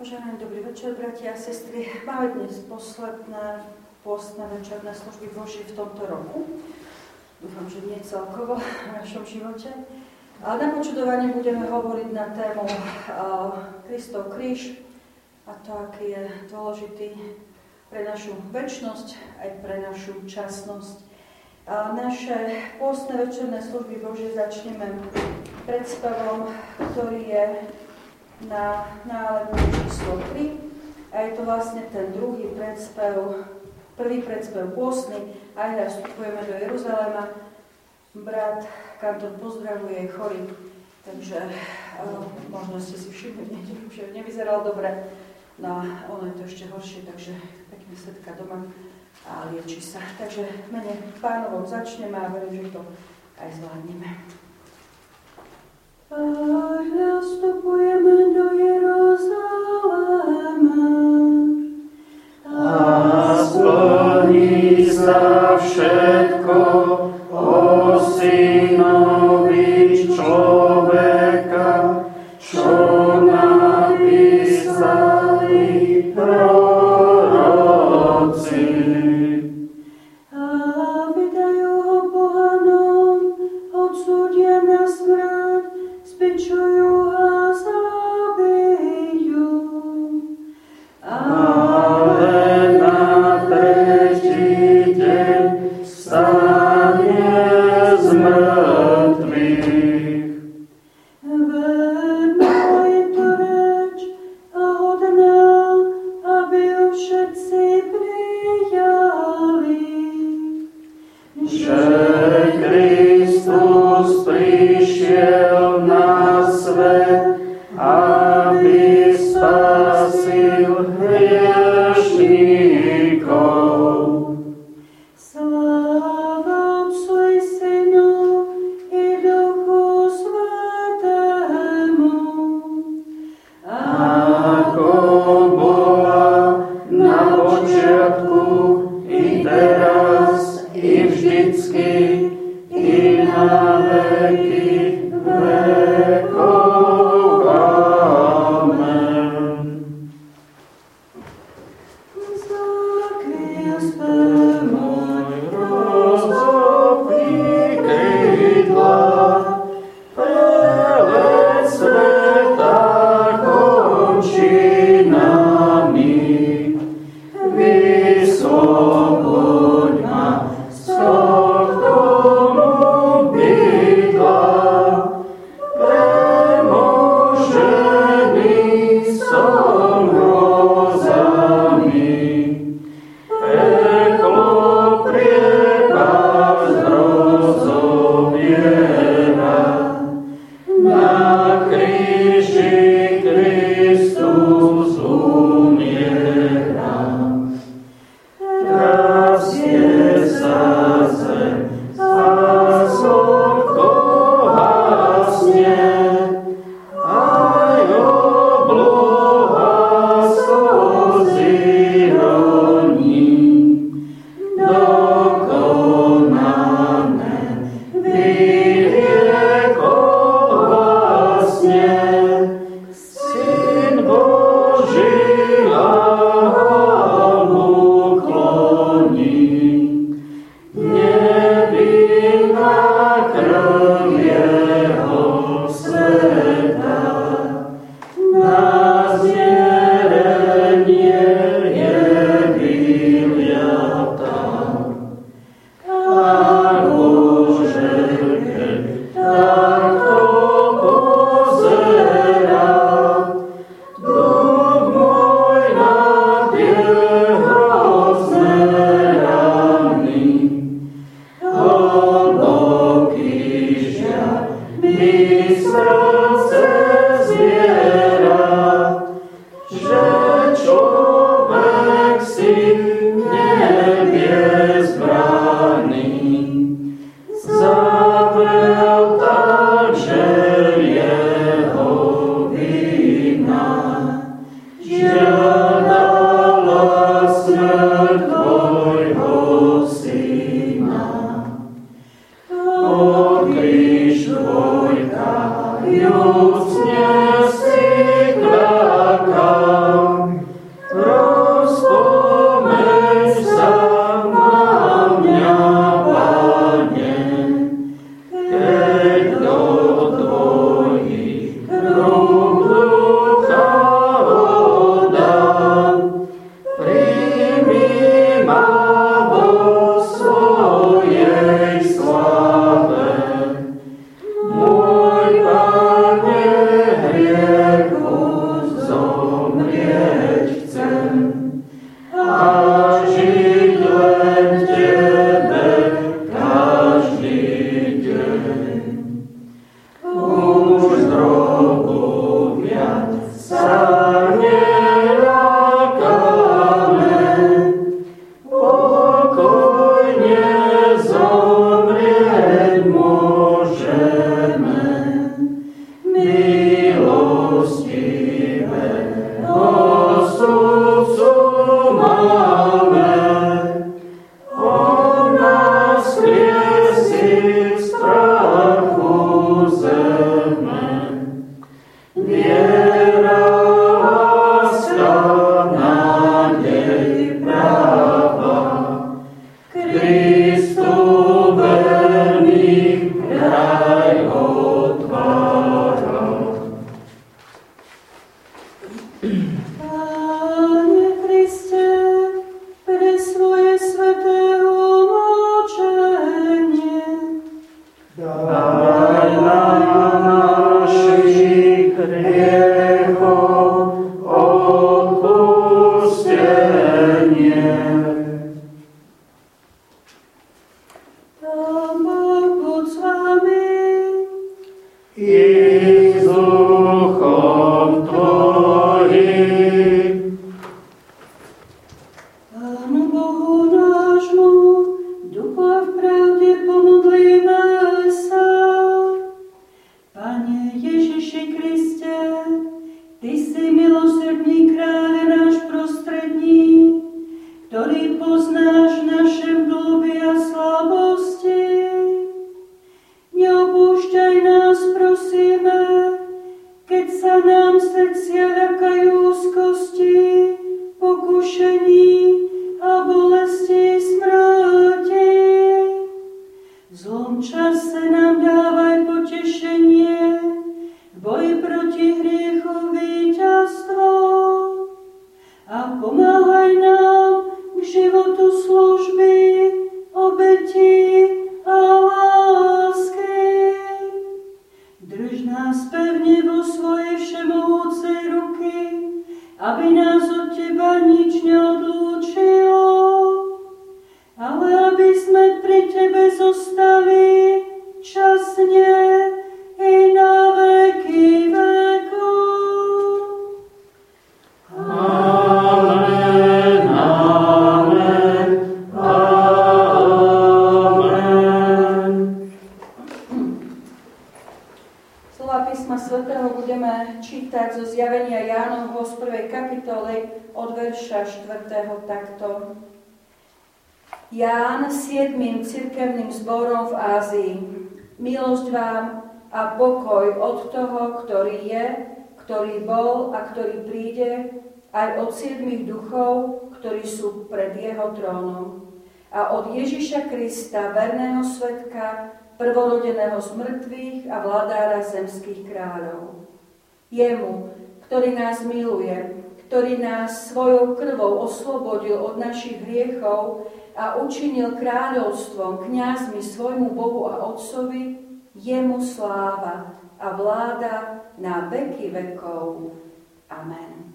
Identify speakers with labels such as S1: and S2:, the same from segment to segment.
S1: Požehnaný dobrý večer, bratia a sestry. Máme dnes posledné pôstne večerné služby Božie v tomto roku. Dúfam, že nie celkovo v našom živote. Ale na počudovanie budeme hovoriť na tému Kristov kríž a to, aký je dôležitý pre našu večnosť aj pre našu časnosť. Naše pôstne večerné služby Božie začneme predspevom, ktorý je na nálevu číslo 3 a je to vlastne ten druhý predspev, prvý predspev pôstny. Aj raz vstupujeme do Jeruzalema. Brat kantor pozdravuje, je chorý, takže možno ste si všimli, že nevyzeral dobre, no ono je to ešte horšie, takže pekne sedka doma a lieči sa. Takže v mene Pánovom začneme a verím, že to aj zvládneme. A vstupujeme do Jeruzalema
S2: a splní sa všetko o synovi človeka, čo napísali proroci.
S1: A vydajú ho pohanom, odsúdia na smrť, spičujú a zabijú.
S2: Ale na tretí deň vstane z mŕtvych.
S1: Verná je to reč a hodná, aby ju všetci prijali.
S2: Že Kristus prišiel na svet, aby spasil hriešníkov.
S1: Sláva Otcu i Synu i Duchu Svätému,
S2: Ako bola na počiatku, i teraz, i vždycky, i na veky vekov. Amen.
S1: zakryj spev môj
S2: Rozopí krídla, prelet sveta končinami. Vysloboď ma z tohto bydla, premožený som hrozami. Peklo priepas rozobiera, na kríži Kristus umiera. Trasie sa zem a slnko hasne, aj obloha slzy roní. Dokonané vyriekol hlasne Syn Boží a mu kloní. Nevinná krv jeho sveta na zmierenie je vyliata. A Bože, keď takto pozerám, duch môj na
S1: Ján 7. cirkevným zborom v Ázii. Milosť vám a pokoj od toho, ktorý je, ktorý bol a ktorý príde, aj od 7 duchov, ktorí sú pred jeho trónom. A od Ježiša Krista, verného svedka, prvorodeného z mŕtvych a vladára zemských kráľov. Jemu, ktorý nás miluje, ktorý nás svojou krvou oslobodil od našich hriechov a učinil kráľovstvom kňazmi svojmu Bohu a Otcovi, jemu sláva a vláda na veky vekov. Amen.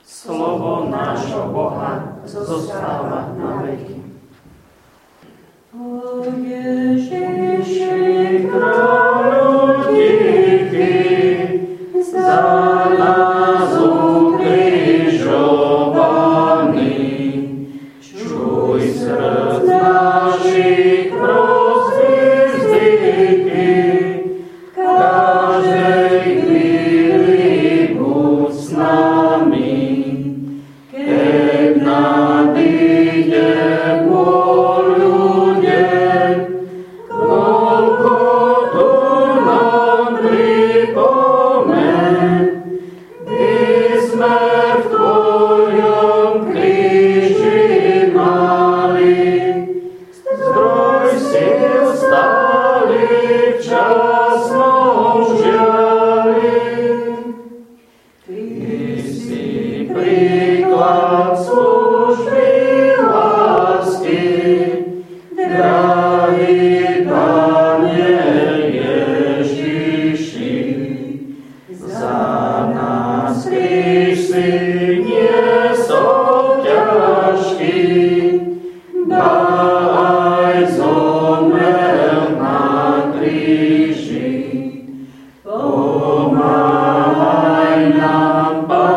S2: Slovo nášho Boha zostáva na veky.
S1: O Ježiši,
S2: kráľu tichý, za nás ukrižovaný, čuj srdc našich prostý vzdychy, každej chvíli buď s nami, keď nadíde môj deň, koľko tu nám pripomeň, by sme v Tvojom kríži mali zdroj síl stáli v časnom žiali. Ty si príklad služby lásky, drahý Pane Ježiši, za nás kríž si niesol ťažký, ba aj zomrel na kríži. Pomáhaj nám,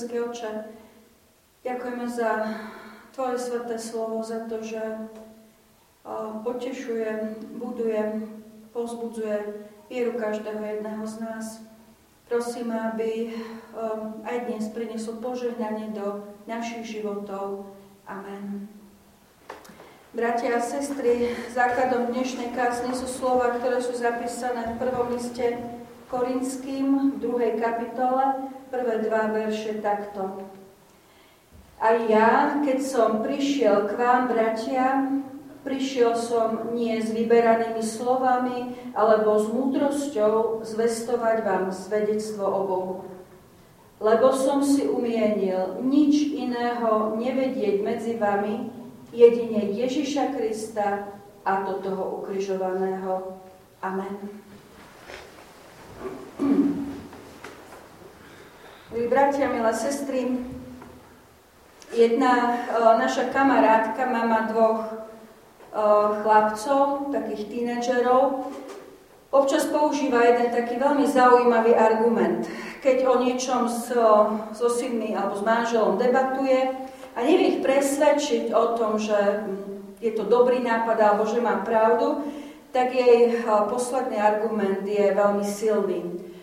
S1: nebeský Otče, ďakujeme za Tvoje sväté slovo, za to, že potešuje, buduje, povzbudzuje vieru každého jedného z nás. Prosím, aby aj dnes priniesol požehnanie do našich životov. Amen. Bratia a sestry, základom dnešnej kázne sú slova, ktoré sú zapísané v prvom liste Korinským, v 2. kapitole, prvé 2 verše takto. A ja, keď som prišiel k vám, bratia, prišiel som nie s vyberanými slovami, alebo s múdrosťou zvestovať vám svedectvo o Bohu. Lebo som si umienil nič iného nevedieť medzi vami, jedine Ježiša Krista, a to toho ukrižovaného. Amen. Milí bratia, milé sestry, jedna naša kamarátka, mama 2 chlapcov, takých tínedžerov, občas používa jeden taký veľmi zaujímavý argument. Keď o niečom so synmi alebo s manželom debatuje a nevie ich presvedčiť o tom, že je to dobrý nápad alebo že má pravdu, tak jej posledný argument je veľmi silný.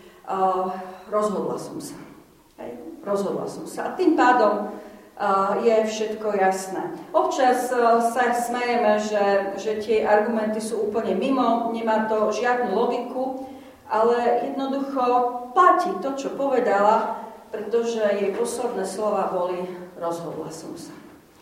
S1: Rozhodla som sa. Rozhodla som sa. A tým pádom je všetko jasné. Občas sa smejeme, že tie argumenty sú úplne mimo, nemá to žiadnu logiku, ale jednoducho platí to, čo povedala, pretože jej posledné slova boli rozhodla som sa.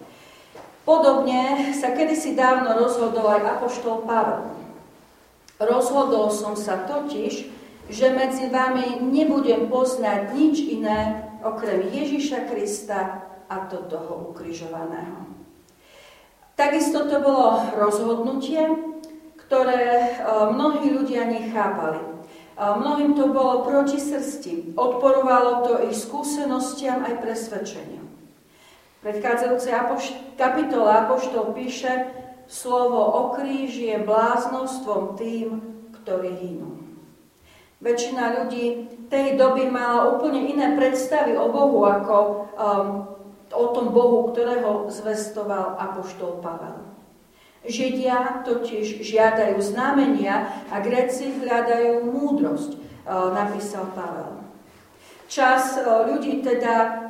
S1: Podobne sa kedysi dávno rozhodol aj apoštol Pavel. Rozhodol som sa totiž, že medzi vami nebudem poznať nič iné okrem Ježiša Krista a to toho ukrižovaného. Takisto to bolo rozhodnutie, ktoré mnohí ľudia nechápali. Mnohým to bolo proti srsti. Odporovalo to ich skúsenostiam aj presvedčeniu. V predchádzajúcej kapitole apoštol píše, slovo o kríži je bláznostvom tým, ktorí hynú. Väčšina ľudí tej doby mala úplne iné predstavy o Bohu, ako o tom Bohu, ktorého zvestoval apoštol Pavel. Židia totiž žiadajú znamenia a Gréci hľadajú múdrosť, napísal Pavel. Čas ľudí, teda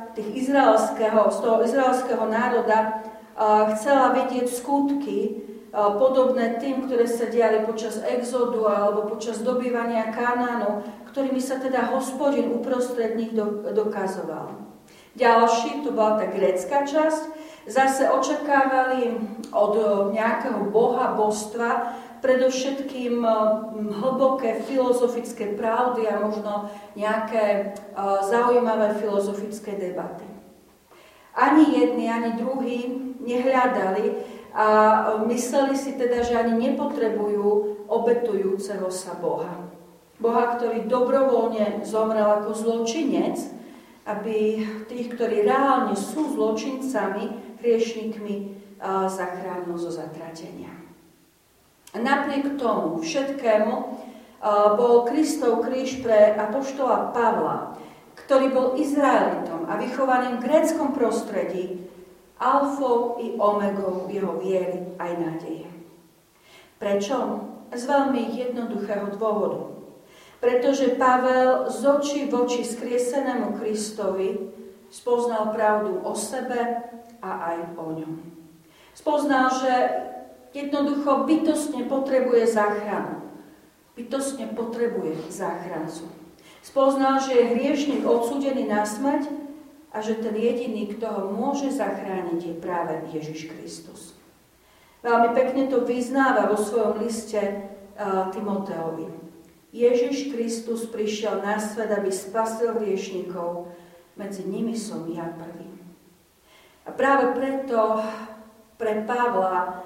S1: z toho izraelského národa, chcela vidieť skutky podobné tým, ktoré sa diali počas exodu alebo počas dobývania Kanánu, ktorými sa teda Hospodin uprostred nich dokazoval. Ďalší, to bola tá grécka časť, zase očakávali od nejakého boha, božstva, predovšetkým hlboké filozofické pravdy a možno nejaké zaujímavé filozofické debaty. Ani jedni, ani druhí nehľadali a mysleli si teda, že ani nepotrebujú obetujúceho sa Boha. Boha, ktorý dobrovoľne zomrel ako zločinec, aby tých, ktorí reálne sú zločincami, hriešnikmi, zachránil zo zatratenia. A napriek tomu všetkému bol Kristov kríž pre apoštola Pavla, ktorý bol Izraelitom a vychovaným v gréckom prostredí, alfou i omegou jeho viery aj nádeje. Prečo? Z veľmi jednoduchého dôvodu. Pretože Pavel z očí v oči skriesenému Kristovi spoznal pravdu o sebe a aj o ňom. Spoznal, že jednoducho bytostne potrebuje záchranu. Bytostne potrebuje záchrancu. Spoznal, že je hriešnik odsúdený na smrť a že ten jediný, kto ho môže zachrániť, je práve Ježiš Kristus. Veľmi pekne to vyznáva vo svojom liste Timoteovi. Ježiš Kristus prišiel na svet, aby spasil hriešnikov, medzi nimi som ja prvý. A práve preto pre Pavla,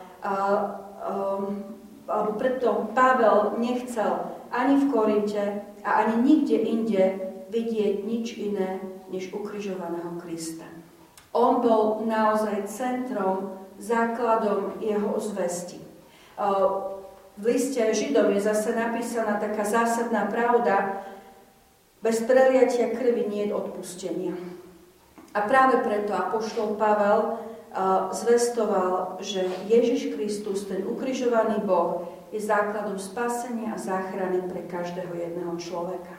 S1: alebo preto Pavel nechcel ani v Korinte a ani nikde inde vidieť nič iné, než ukrižovaného Krista. On bol naozaj centrom, základom jeho zvesti. V liste Židom je zase napísaná taká zásadná pravda, bez preliatia krvi nie je odpustenia. A práve preto apoštol Pavel zvestoval, že Ježiš Kristus, ten ukrižovaný Boh, je základom spasenia a záchrany pre každého jedného človeka.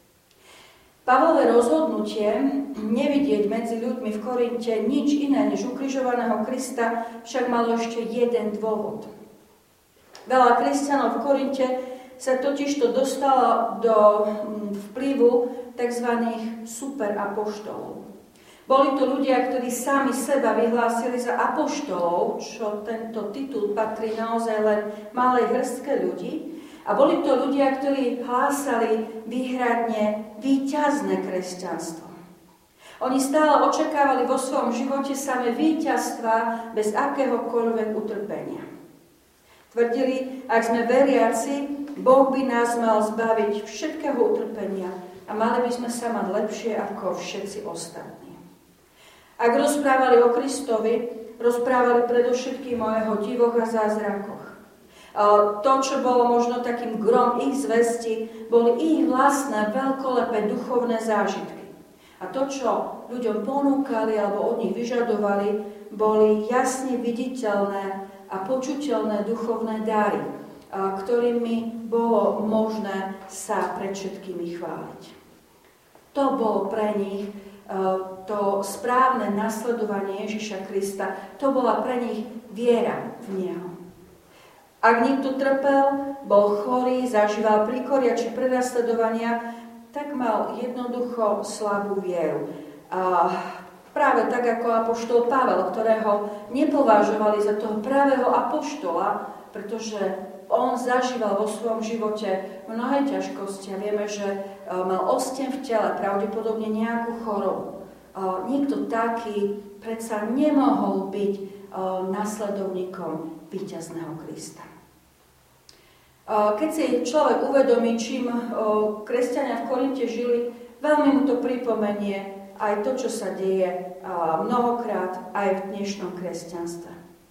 S1: Pavlové rozhodnutie nevidieť medzi ľuďmi v Korinte nič iné než ukrižovaného Krista však malo ešte jeden dôvod. Veľa kresťanov v Korinte sa totižto dostalo do vplyvu tzv. Superapoštolov. Boli to ľudia, ktorí sami seba vyhlásili za apoštolov, čo tento titul patrí naozaj len malej hrstke ľudí. A boli to ľudia, ktorí hlásali výhradne víťazné kresťanstvo. Oni stále očakávali vo svojom živote samé víťazstva bez akéhokoľvek utrpenia. Tvrdili, ak sme veriaci, Boh by nás mal zbaviť všetkého utrpenia a mali by sme sa mať lepšie ako všetci ostatní. Ak rozprávali o Kristovi, rozprávali predovšetkým o jeho divoch a zázrakoch. To, čo bolo možno takým grom ich zvesti, boli ich vlastné veľkolepé duchovné zážitky. A to, čo ľuďom ponúkali alebo od nich vyžadovali, boli jasne viditeľné a počuteľné duchovné dary, ktorými bolo možné sa pred všetkými chváliť. To bolo pre nich to správne nasledovanie Ježiša Krista, to bola pre nich viera v Neho. Ak niekto trpel, bol chorý, zažíval príkoria či prenasledovania, tak mal jednoducho slabú vieru. Práve tak ako apoštol Pavel, ktorého nepovažovali za toho pravého apoštola, pretože on zažíval vo svojom živote mnohé ťažkosti a vieme, že mal osten v tele, pravdepodobne nejakú chorobu. Niekto taký predsa nemohol byť nasledovníkom víťazného Krista. Keď si človek uvedomí, čím kresťania v Korinte žili, veľmi mu to pripomenie aj to, čo sa deje mnohokrát aj v dnešnom kresťanstve.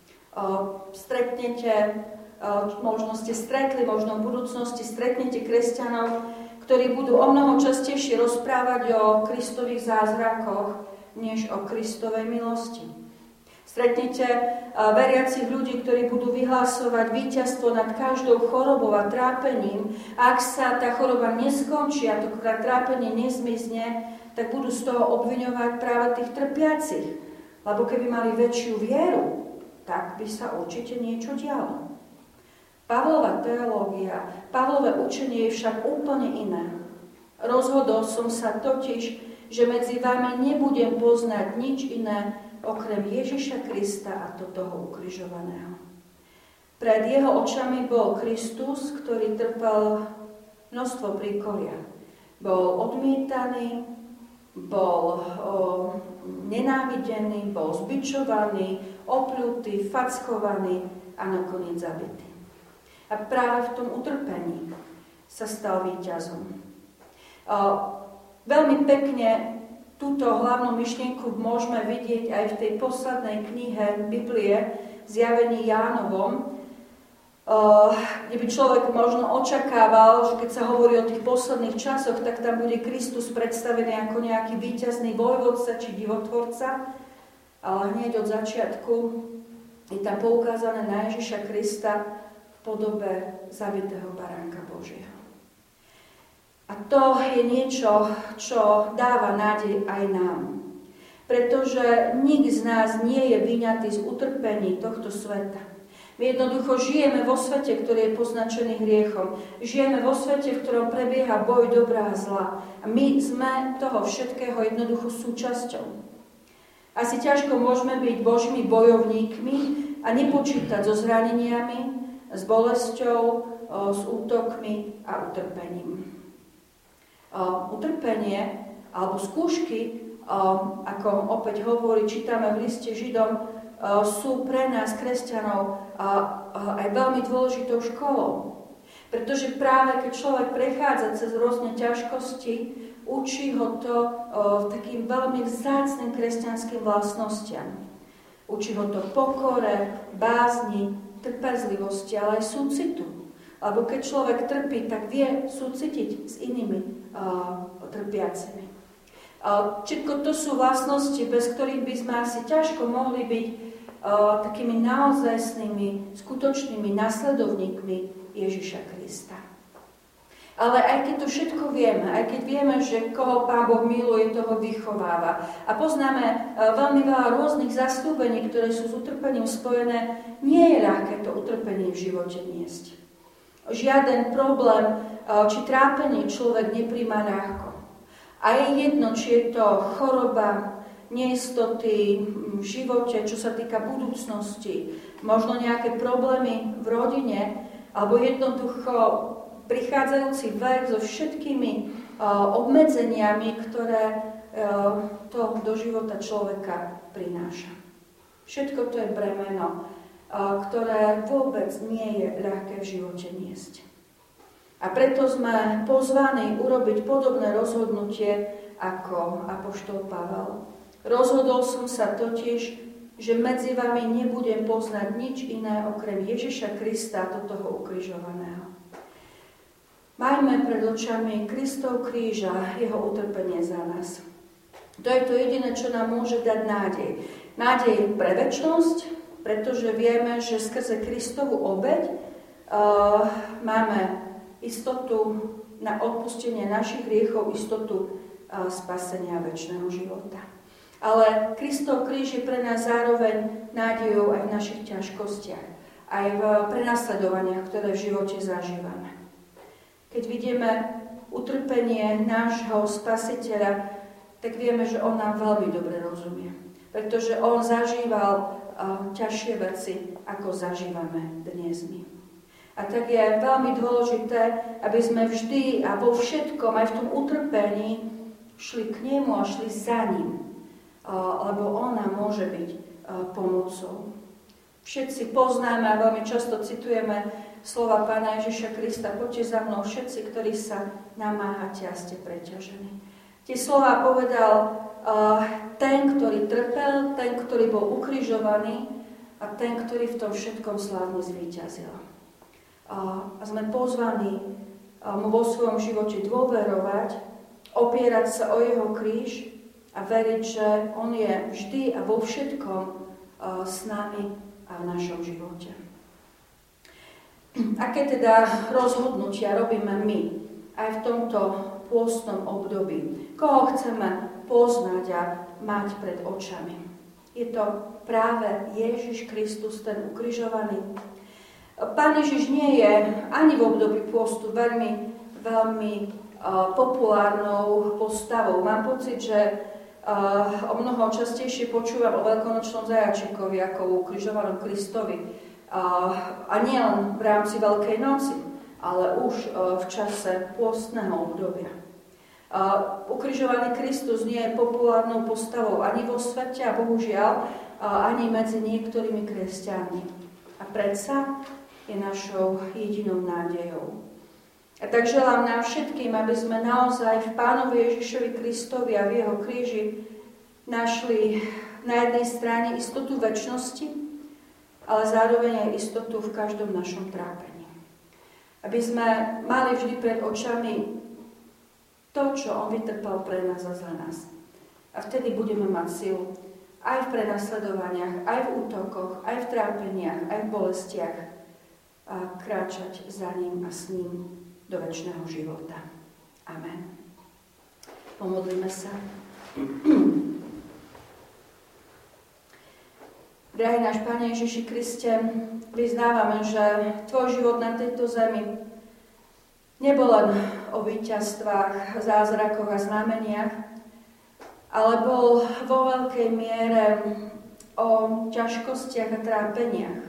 S1: Možno ste stretli, možno v budúcnosti stretnete kresťanov, ktorí budú o mnoho častejšie rozprávať o Kristových zázrakoch, než o Kristovej milosti. Stretnete veriacich ľudí, ktorí budú vyhlásovať víťazstvo nad každou chorobou a trápením. A ak sa tá choroba neskončí a to trápenie nezmizne, tak budú z toho obviňovať práve tých trpiacich. Lebo keby mali väčšiu vieru, tak by sa určite niečo dialo. Pavlova teológia, Pavlové učenie je však úplne iné. Rozhodol som sa totiž, že medzi vami nebudem poznať nič iné, okrem Ježiša Krista a toho ukrižovaného. Pred jeho očami bol Kristus, ktorý trpel množstvo príkoria. Bol odmietaný, bol nenávidený, bol zbičovaný, opľutý, fackovaný a nakoniec zabitý. A práve v tom utrpení sa stal víťazom. Veľmi pekne túto hlavnú myšlienku môžeme vidieť aj v tej poslednej knihe Biblie, Zjavení Jánovom, kde by človek možno očakával, že keď sa hovorí o tých posledných časoch, tak tam bude Kristus predstavený ako nejaký víťazný vojvodca či divotvorca, ale hneď od začiatku je tam poukázané na Ježiša Krista v podobe zabitého baránka Božieho. A to je niečo, čo dáva nádej aj nám. Pretože nik z nás nie je vyňatý z utrpení tohto sveta. My jednoducho žijeme vo svete, ktorý je poznačený hriechom. Žijeme vo svete, v ktorom prebieha boj dobrá a zla. A my sme toho všetkého jednoducho súčasťou. Asi ťažko môžeme byť Božími bojovníkmi a nepočítať so zraneniami, s bolesťou, s útokmi a utrpením. Utrpenie alebo skúšky, ako opäť hovorí, čítame v liste Židom, sú pre nás, kresťanov, aj veľmi dôležitou školou. Pretože práve keď človek prechádza cez rôzne ťažkosti, učí ho to takým veľmi vzácnym kresťanským vlastnostiam. Učí ho to pokore, bázni, trpezlivosti, ale aj súcitu. Alebo keď človek trpí, tak vie súcitiť s inými trpiacimi. Všetko to sú vlastnosti, bez ktorých by sme asi ťažko mohli byť takými naozajstnými, skutočnými nasledovníkmi Ježiša Krista. Ale aj keď to všetko vieme, aj keď vieme, že koho Pán Boh miluje, toho vychováva a poznáme veľmi veľa rôznych zasľúbení, ktoré sú s utrpením spojené, nie je ľahké to utrpenie v živote niesť. Žiaden problém či trápenie človek nepríjma ľahko. A je jedno, či je to choroba, neistoty v živote, čo sa týka budúcnosti, možno nejaké problémy v rodine, alebo jednoducho prichádzajúci vek so všetkými obmedzeniami, ktoré to do života človeka prináša. Všetko to je bremeno, ktoré vôbec nie je ľahké v živote niesť. A preto sme pozvaní urobiť podobné rozhodnutie ako apoštol Pavel. Rozhodol som sa totiž, že medzi vami nebudem poznať nič iné okrem Ježiša Krista, toho ukrižovaného. Majme pred očami Kristov kríž a jeho utrpenie za nás. To je to jediné, čo nám môže dať nádej. Nádej pre večnosť, pretože vieme, že skrze Kristovu obeť máme istotu na odpustenie našich hriechov, istotu spasenia večného života. Ale Kristov kríž je pre nás zároveň nádejou aj v našich ťažkostiach, aj v prenasledovaniach, ktoré v živote zažívame. Keď vidíme utrpenie nášho Spasiteľa, tak vieme, že on nám veľmi dobre rozumie. Pretože on zažíval ťažšie veci, ako zažívame dnes my. A tak je veľmi dôležité, aby sme vždy a vo všetkom, aj v tom utrpení, šli k nemu a šli za ním. Lebo on nám môže byť pomocou. Všetci poznáme a veľmi často citujeme slova Pána Ježiša Krista: poďte za mnou všetci, ktorí sa namáhate a ste preťažení. Tie slova povedal ten, ktorý trpel, ten, ktorý bol ukrižovaný a ten, ktorý v tom všetkom slávne zvíťazil. A sme pozvaní mu vo svojom živote dôverovať, opierať sa o jeho kríž a veriť, že on je vždy a vo všetkom s nami a v našom živote. Aké teda rozhodnutia robíme my aj v tomto pôstnom období? Koho chceme poznať a mať pred očami? Je to práve Ježiš Kristus, ten ukrižovaný. Pán Ježiš nie je ani v období pôstu veľmi populárnou postavou. Mám pocit, že o mnoho častejšie počúvam o veľkonočnom zajačikovi ako o ukrižovanom Kristovi. A nie len v rámci Veľkej noci, ale už v čase pôstneho obdobia. Ukrižovaný Kristus nie je populárnou postavou ani vo svete a bohužiaľ ani medzi niektorými kresťanmi. A predsa je našou jedinou nádejou. A tak želám nám všetkým, aby sme naozaj v Pánovi Ježišovi Kristovi a v jeho kríži našli na jednej strane istotu večnosti, ale zároveň aj istotu v každom našom trápení. Aby sme mali vždy pred očami to, čo on vytrpel pre nás a za nás. A vtedy budeme mať silu aj v prenasledovaniach, aj v útokoch, aj v trápeniach, aj v bolestiach a kráčať za ním a s ním do večného života. Amen. Pomodlíme sa. Drahý náš Pane Ježiši Kriste, vyznávame, že tvoj život na tejto zemi nebol len o víťazstvách, zázrakoch a znameniach, ale bol vo veľkej miere o ťažkostiach a trápeniach.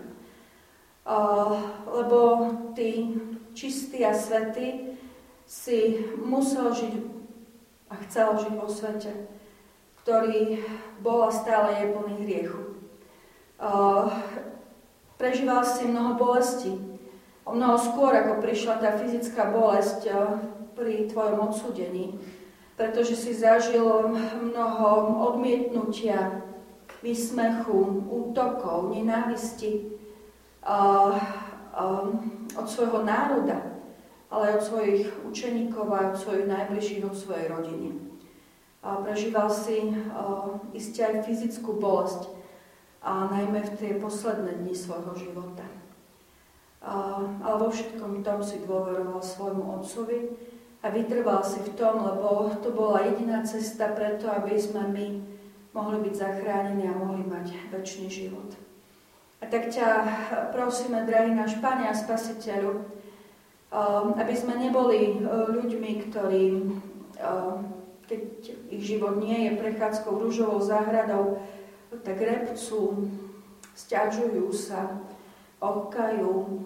S1: Lebo ty, čistý a svätý, si musel žiť a chcel žiť vo svete, ktorý bol a stále je plný hriechu. Prežíval si mnoho bolestí. O mnoho skôr, ako prišla tá fyzická bolesť pri tvojom odsúdení, pretože si zažil mnoho odmietnutia, výsmechu, útokov, nenávisti od svojho národa, ale od svojich učeníkov a od svojich najbližších, od svojej rodiny. Prežíval si iste aj fyzickú bolesť, a najmä v tie posledné dni svojho života. Ale vo všetkom tom si dôveroval svojmu otcovi a vytrval si v tom, lebo to bola jediná cesta preto, aby sme my mohli byť zachránení a mohli mať večný život. A tak ťa prosíme, drahý náš Pane a Spasiteľu, aby sme neboli ľuďmi, ktorí, keď ich život nie je prechádzkou ružovou záhradou, tak repcú, sťažujú sa, ohkajú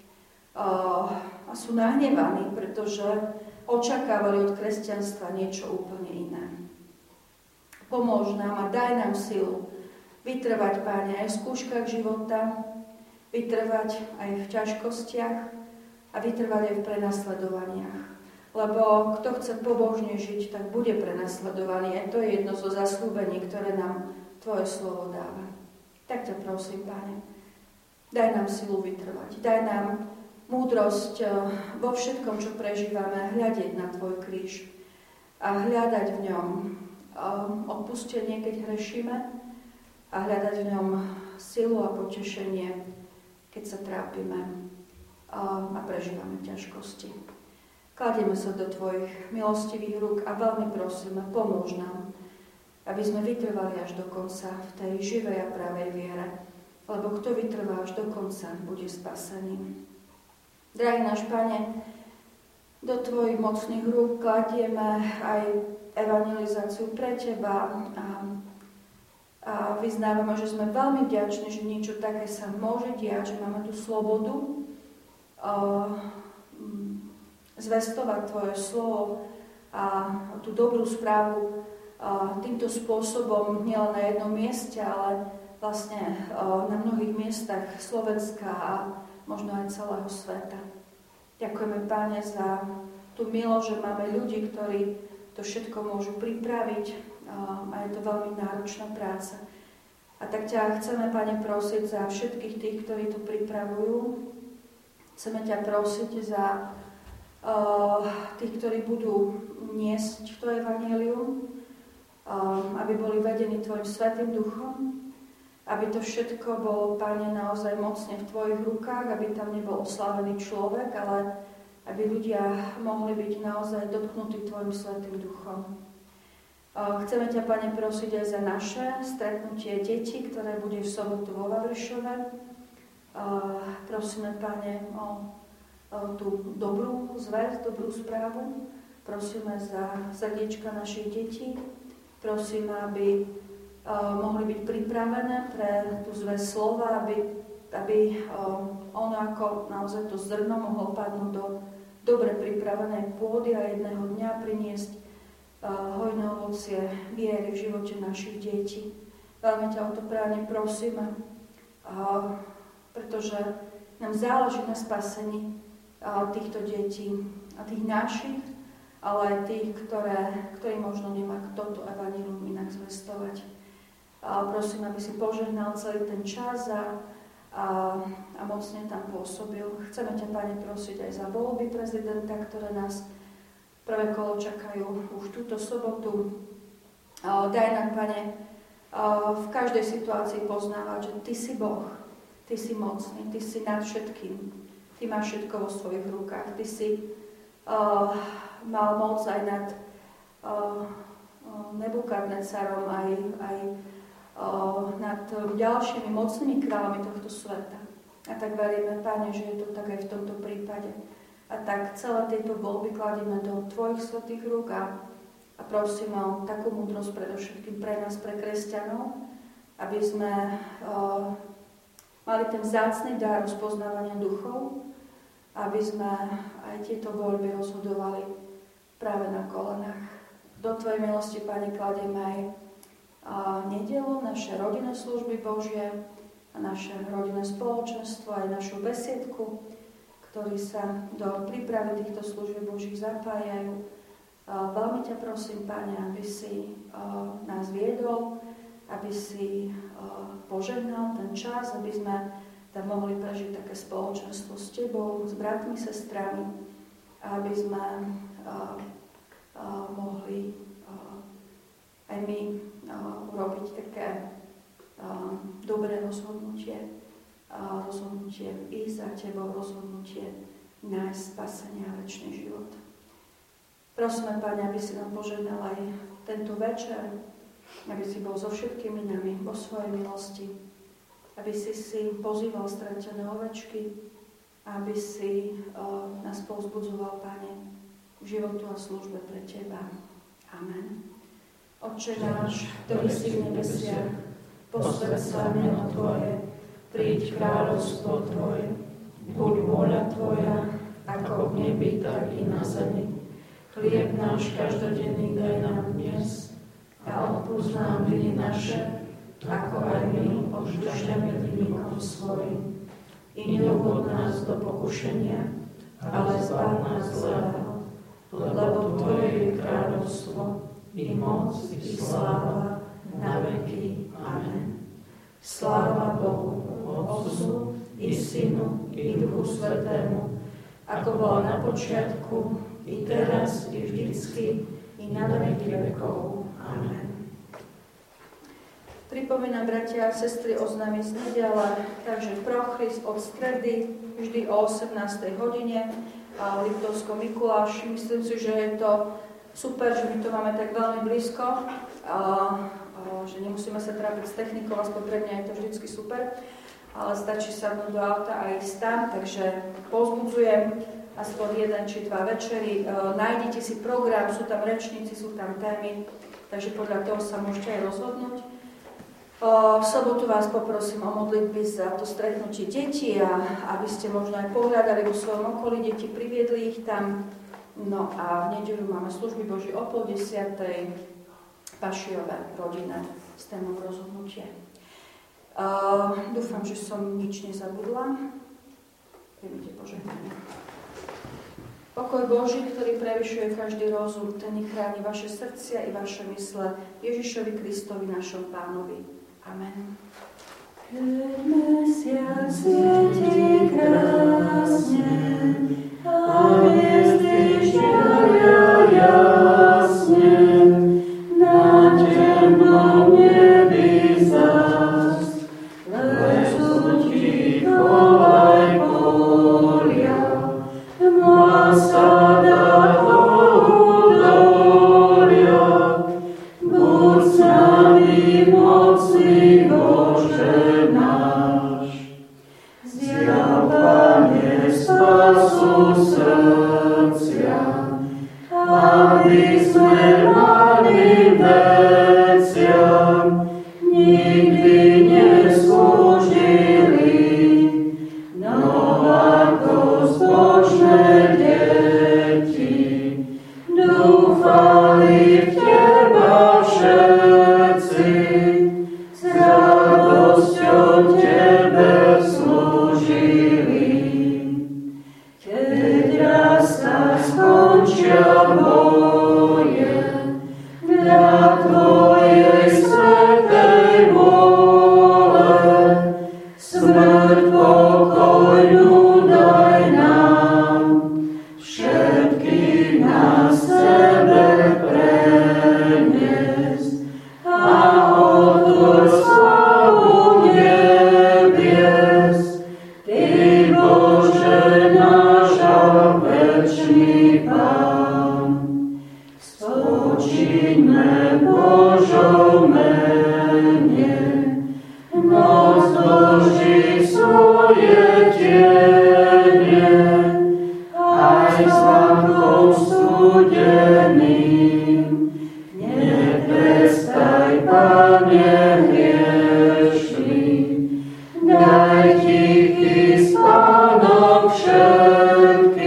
S1: a sú nahnevaní, pretože očakávali od kresťanstva niečo úplne iné. Pomôž nám a daj nám silu vytrvať, Páne, aj v skúškach života, vytrvať aj v ťažkostiach a vytrvať aj v prenasledovaniach. Lebo kto chce pobožne žiť, tak bude prenasledovaný. A to je jedno zo zasľúbení, ktoré nám Tvoje slovo dáva. Tak ťa prosím, Páne, daj nám silu vytrvať. Daj nám múdrosť vo všetkom, čo prežívame, hľadiť na Tvoj kríž a hľadať v ňom odpustenie, keď hrešíme, a hľadať v ňom silu a potešenie, keď sa trápime a prežívame ťažkosti. Kladieme sa do Tvojich milostivých rúk a veľmi prosíme, pomôž nám, aby sme vytrvali až do konca v tej živej a pravej viere, lebo kto vytrvá až do konca, bude spasený. Drahý náš Pane, do Tvojich mocných rúk kladieme aj evangelizáciu pre Teba a vyznávame, že sme veľmi vďační, že niečo také sa môže diať, že máme tú slobodu zvestovať Tvoje slovo a tú dobrú správu týmto spôsobom nielen na jednom mieste, ale vlastne na mnohých miestach Slovenska a možno aj celého sveta. Ďakujeme, Páne, za tú milosť, že máme ľudí, ktorí to všetko môžu pripraviť a je to veľmi náročná práca. A tak ťa chceme, Pane, prosiť za všetkých tých, ktorí to pripravujú. Chceme ťa prosiť za tých, ktorí budú niesť to evanjelium, aby boli vedení Tvojim Svätým Duchom, aby to všetko bolo, Pane, naozaj mocne v Tvojich rukách, aby tam nebol oslávený človek, ale aby ľudia mohli byť naozaj dotknutí Tvojim Svätým Duchom. Chceme ťa, Pane, prosiť aj za naše stretnutie detí, ktoré bude v sobotu vo Vavršove. Prosíme, Pane, o tú dobrú zvesť, dobrú správu. Prosíme za srdiečka našich detí. Prosíme, aby mohli byť pripravené pre tú zvesť slova, aby ono ako naozaj to zrno mohlo padnúť do dobre pripravenej pôdy a jedného dňa priniesť hojné ovocie viery v živote našich detí. Veľmi ťa o to práve prosíme, pretože nám záleží na spasení týchto detí a tých našich, ale aj tých, ktorí možno nemá kto to evanjelium inak zvestovať. Prosím, aby si požehnal celý ten čas a mocne tam pôsobil. Chceme ťa, Pane, prosiť aj za voľby prezidenta, ktoré nás prvé kolo čakajú už túto sobotu. Daj nám, Pane, v každej situácii poznávať, že Ty si Boh, Ty si mocný, Ty si nad všetkým, Ty máš všetko vo svojich rukách, Ty si mal moc aj nad Nebukadnecarom, aj nad ďalšími mocnými kráľami tohto sveta. A tak veríme, Pane, že je to tak aj v tomto prípade. A tak celé tieto voľby kladieme do Tvojich svätých rúk a prosíme o takú múdrosť predovšetkým pre nás, pre kresťanov, aby sme mali ten vzácny dar rozpoznávania duchov, aby sme aj tieto voľby rozhodovali práve na kolenách. Do Tvojej milosti, Pane, kladieme aj nedeľu, naše rodinné služby Božie, a naše rodinné spoločenstvo, aj našu besiedku, ktorí sa do prípravy týchto služieb Božích zapájajú. Veľmi ťa prosím, Pane, aby si nás viedol, aby si požehnal ten čas, aby sme tam mohli prežiť také spoločenstvo s Tebou, s bratmi, sestrami, aby sme mohli aj my urobiť také dobré rozhodnutie, rozhodnutie ísť za Tebou, rozhodnutie nájsť spasenie a večný život. Prosíme, Pane, aby si nám požehnal aj tento večer, aby si bol so všetkými nami vo svojej milosti, aby si pozýval stratené ovečky, aby si nás povzbudzoval, Pane, v životu a službe pre Teba. Amen. Otče náš, ktorý si v nebesiach, posväť sa meno Tvoje, príď kráľovstvo Tvoje, buď vôľa Tvoja, ako v nebi, tak i na zemi. Chlieb náš každodenný daj nám dnes a odpúsť nám viny naše, ako aj my odpúšťame vinníkom svojim. I nedovod nás do pokušenia, ale zbav nás zlého, lebo Tvoje je kráľovstvo, i moc, i sláva, na veky. Amen. Sláva Bohu, Otcu, i Synu, i Duchu Svätému, ako bolo na počiatku, i teraz, i vždycky, i na veky vekov. Amen. Pripomínam, bratia a sestry, oznámy z nedele, takže Prochrist od stredy, vždy o 18. hodine, v Liptovskom Mikuláši. Myslím si, že je to super, že my to máme tak veľmi blízko, že nemusíme sa trápiť s technikou, aspoň pre mňa je to vždycky super, ale stačí sadnúť do auta a ísť tam, takže povzbudzujem aspoň 1 či 2 večery. Nájdite si program, sú tam rečníci, sú tam témy, takže podľa toho sa môžete aj rozhodnúť. V sobotu vás poprosím o modlitby za to stretnutie detí a aby ste možno aj pohľadali vo svojom okolí deti, priviedli ich tam. No a v nedeľu máme služby Boží o 9:30, Pašiové rodina s témou rozhodnutie. Dúfam, že som nič nezabudla. Príjmite požehnanie. Pokoj Boží, ktorý prevyšuje každý rozum, ten chráni vaše srdcia i vaše mysle Ježišovi Kristovi, našom Pánovi. Amen. Keď mesiac svieti krásne a hviezdy žiaria jasne, na temnom nebi zas lesú ticho aj polia, masada udolia. Buď s nami mocný Bože náš, zjav, Pane, spasu srdcia, aby sme mali veciam nikdy neslúžili, no ako zbožné deti dúfali v Teba všetci, s radosťou Tebe slúžili. Keď raz sa skončia boje, vľa Tvojej svätej vôle, smrť pokojnú daj nám, všetkých na sebe preniesť a otvor slavu nebies. Ty, Bože náš a večný Pán, spočiňme Božom mene, noc dlží svoje tiene, aj zámkom studeným. Neprestaj, Pane, hriešný, daj tichý spánok všetkým.